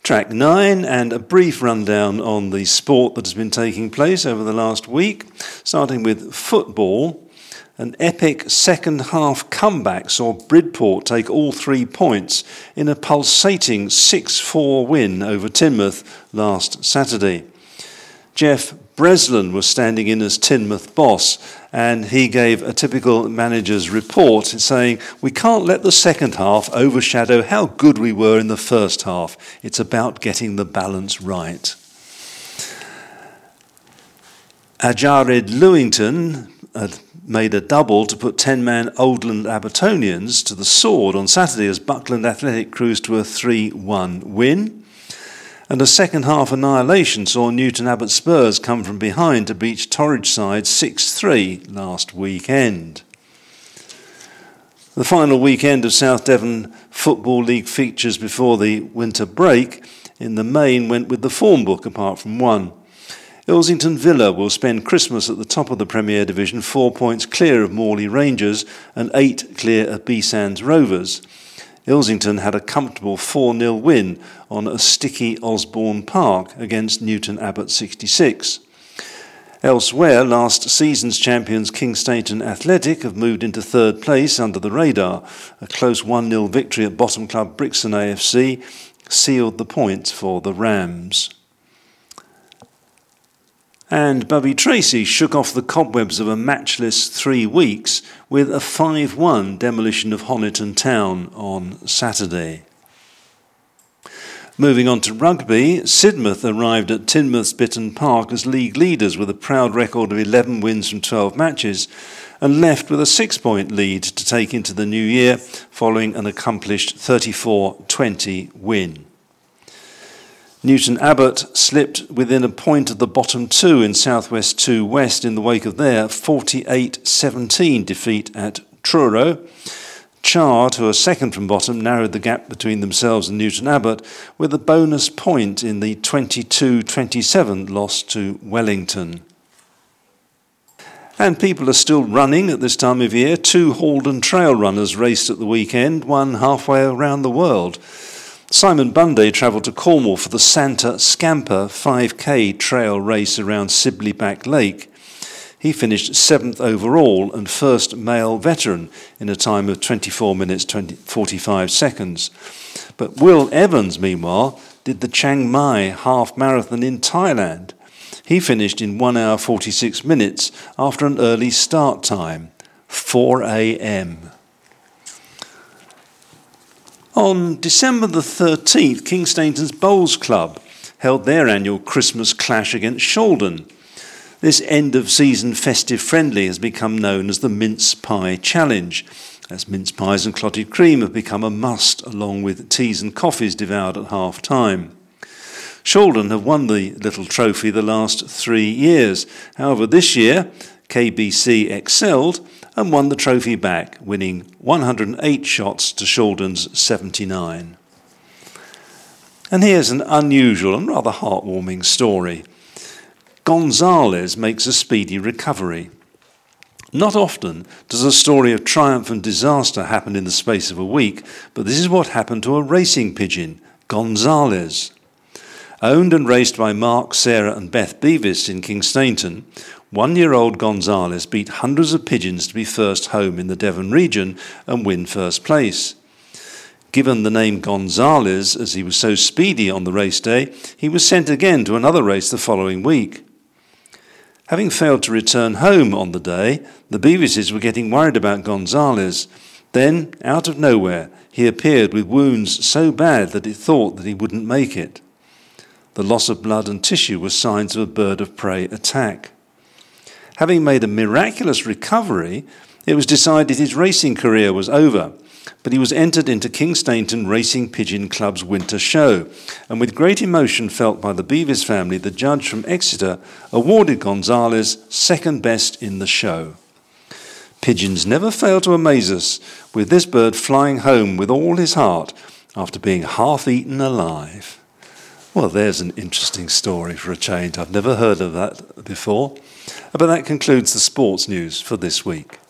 Track 9 and a brief rundown on the sport that has been taking place over the last week, starting with football. An epic second-half comeback saw Bridport take all 3 points in a pulsating 6-4 win over Teignmouth last Saturday. Jeff Breslin was standing in as Teignmouth boss, and he gave a typical manager's report saying, "We can't let the second half overshadow how good we were in the first half. It's about getting the balance right." Ajared Lewington had made a double to put 10-man Oldland Abertonians to the sword on Saturday as Buckland Athletic cruised to a 3-1 win. And a second-half annihilation saw Newton Abbot Spurs come from behind to beat Torridge side 6-3 last weekend. The final weekend of South Devon Football League features before the winter break in the main went with the form book apart from one. Ilsington Villa will spend Christmas at the top of the Premier Division, 4 points clear of Morley Rangers and 8 clear of B-Sands Rovers. Ilsington had a comfortable 4-0 win on a sticky Osborne Park against Newton Abbot 66. Elsewhere, last season's champions Kingstaton Athletic have moved into third place under the radar. A close 1-0 victory at bottom club Brixton AFC sealed the points for the Rams. And Bubby Tracy shook off the cobwebs of a matchless 3 weeks with a 5-1 demolition of Honiton Town on Saturday. Moving on to rugby, Sidmouth arrived at Teignmouth's Bitton Park as league leaders with a proud record of 11 wins from 12 matches and left with a 6-point lead to take into the new year following an accomplished 34-20 win. Newton Abbot slipped within a point of the bottom 2 in South West 2 West in the wake of their 48-17 defeat at Truro. Chard, who are second from bottom, narrowed the gap between themselves and Newton Abbot with a bonus point in the 22-27 loss to Wellington. And people are still running at this time of year. 2 Haldon trail runners raced at the weekend, one halfway around the world. Simon Bunday travelled to Cornwall for the Santa Scamper 5k trail race around Sibley Back Lake. He finished 7th overall and first male veteran in a time of 24 minutes 45 seconds. But Will Evans, meanwhile, did the Chiang Mai half marathon in Thailand. He finished in 1 hour 46 minutes after an early start time, 4 a.m. On December the 13th, Kingstaton's Bowls Club held their annual Christmas clash against Shaldon. This end-of-season festive friendly has become known as the Mince Pie Challenge, as mince pies and clotted cream have become a must, along with teas and coffees devoured at half-time. Shaldon have won the little trophy the last 3 years. However, this year, KBC excelled and won the trophy back, winning 108 shots to Shaldon's 79. And here's an unusual and rather heartwarming story. Gonzales makes a speedy recovery. Not often does a story of triumph and disaster happen in the space of a week, but this is what happened to a racing pigeon, Gonzales. Owned and raced by Mark, Sarah and Beth Beavis in Kingstaton, 1-year-old Gonzales beat hundreds of pigeons to be first home in the Devon region and win first place. Given the name Gonzales as he was so speedy on the race day, he was sent again to another race the following week. Having failed to return home on the day, the Beavises were getting worried about Gonzales. Then, out of nowhere, he appeared with wounds so bad that it thought that he wouldn't make it. The loss of blood and tissue was signs of a bird of prey attack. Having made a miraculous recovery, it was decided his racing career was over, but he was entered into Kingstaton Racing Pigeon Club's winter show, and with great emotion felt by the Beavis family, the judge from Exeter awarded Gonzales second best in the show. Pigeons never fail to amaze us, with this bird flying home with all his heart after being half eaten alive. Well, there's an interesting story for a change. I've never heard of that before. But that concludes the sports news for this week.